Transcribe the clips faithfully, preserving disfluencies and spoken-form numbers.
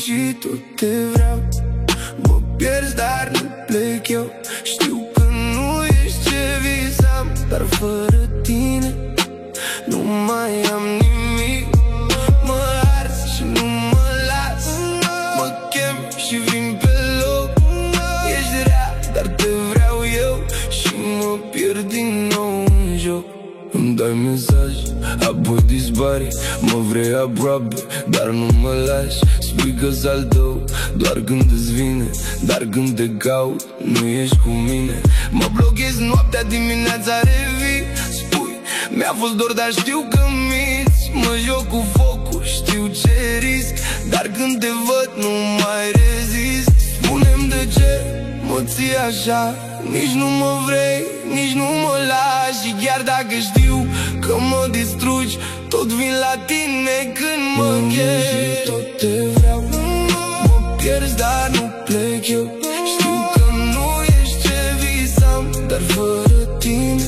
și tot te vreau. Mă pierzi, dar nu plec eu. Știu că nu ești ce visam, dar fără tine nu mai am nimic. Mă arzi și nu mă las, mă chem și vin pe loc. Ești rea, dar te vreau eu și mă pierd din nou în joc. Îmi dai mesaj, apoi dispari. Mă vrei aproape, dar nu mă lași. Spui că-s al tău doar când îți vine, dar când te caut nu ești cu mine. Mă blochez noaptea, dimineața revii. Spui, mi-a fost dor, dar știu că minți. Mă joc cu focul, știu ce risc, dar când te văd nu mai rezist. Spune-mi de ce mă ții așa, nici nu mă vrei, nici nu mă lași. Și chiar dacă știu că mă distrugi, tot vin la tine când mă chem. Și tot te vreau, mă pierzi, dar nu plec eu. Știu că nu ești ce visam, dar fără tine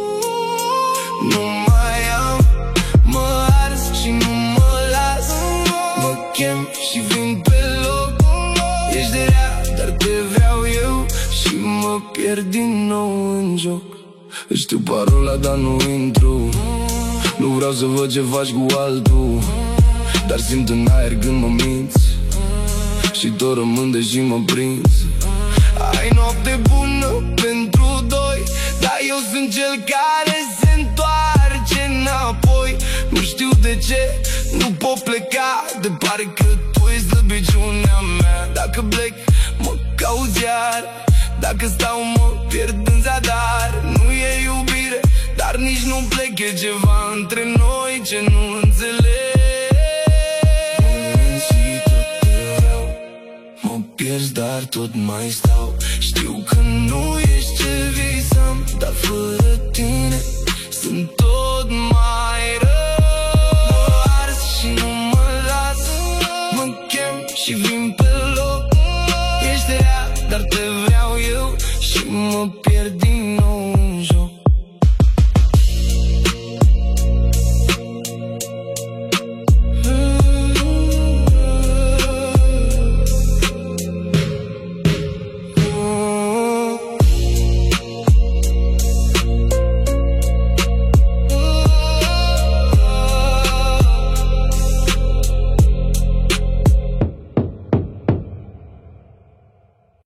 nu mai am. Mă ars și nu mă las, mă chem și vin pe loc. Ești de rea, dar te vreau eu și mă pierd din nou în joc. Știu parola, dar nu intru. Nu vreau să văd ce faci cu altul, dar simt în aer când mă minți și tot rămân deși mă prinzi. Ai noapte bună pentru doi, dar eu sunt cel care se întoarce înapoi. Nu știu de ce nu pot pleca, de pare că tu ești slăbiciunea mea. Dacă plec, mă cauți iar, dacă stau mă pierd în zadar. Nu e iubire, dar nici nu plec, e ceva între noi ce nu înțeleg. Și tot te vreau, mă pierzi, dar tot mai stau. Știu că nu ești ce visam, dar fără tine sunt tot mai rău. Mă ars și nu mă las, mă chem și vin